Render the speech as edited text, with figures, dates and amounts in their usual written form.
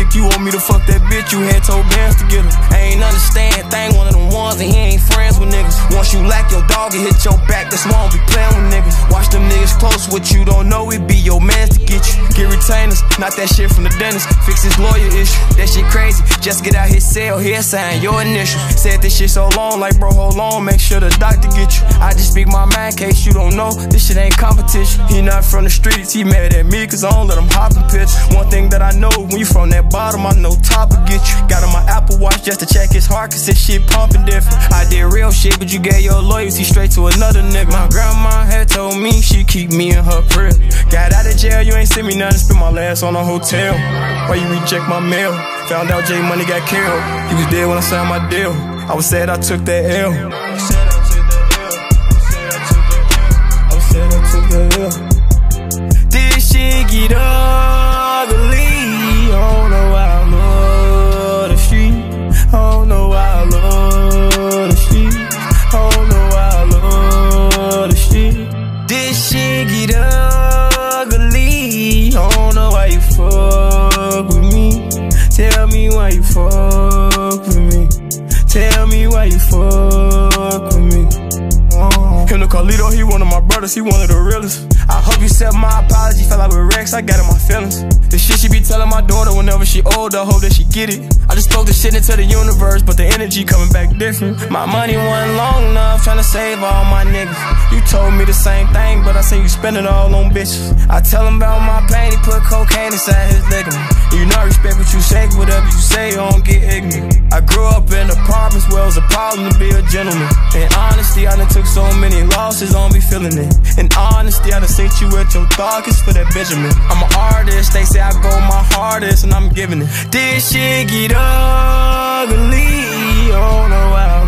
You want me to fuck that bitch, you had told bands to get her. I ain't understand, thing one of them ones and he ain't friends with niggas. Once you lack your dog, it hit your back, that's why I don't be playing with niggas. Watch them niggas close, what you don't know, it be your mans to get you. Get retainers, not that shit from the dentist. Fix his lawyer issue, that shit crazy. Just get out his cell, here sign your initial. Said this shit so long, like bro, hold on, make sure the doctor get you. I just speak my mind, case you don't know, this shit ain't competition. He not from the streets, he mad at me, cause I don't let him hop in pitch. One thing that I know, when you from that bottom, I know top will get you. Got on my Apple Watch just to check his heart, cause his shit pumping different. I did real shit, but you gave your loyalty straight to another nigga. My grandma had told me she keep me in her crib. Got out of jail, you ain't send me nothing, spent my last on a hotel. Why you reject my mail? Found out J Money got killed. He was dead when I signed my deal. I was sad I took that L. I took that L. This shit get ugly. I don't know why I love the street. I don't know why I love the street. I don't know why I love the street. This shit get ugly. I don't know why you fuck with me. Tell me why you fuck with me. Tell me why you fuck with me. Him the Carlito, he one of my brothers, he one of the realest. I hope you accept my apology, felt like with Rex, I got in my feelings. The shit she be telling my daughter whenever she older, I hope that she get it. I just spoke the shit into the universe, but the energy coming back different. My money wasn't long enough, tryna save all my niggas. You told me the same thing, but I say you spend it all on bitches. I tell him about my pain, he put cocaine inside his ligament. You not respect what you say, whatever you say, I don't get ignorant. I grew up in apartments where it was a problem to be a gentleman. In honesty, I done took so many losses, I don't be feeling it. In honesty, I done seen you at your darkest for that Benjamin. I'm an artist, they say I go my hardest, and I'm giving it. This shit get ugly, I don't know why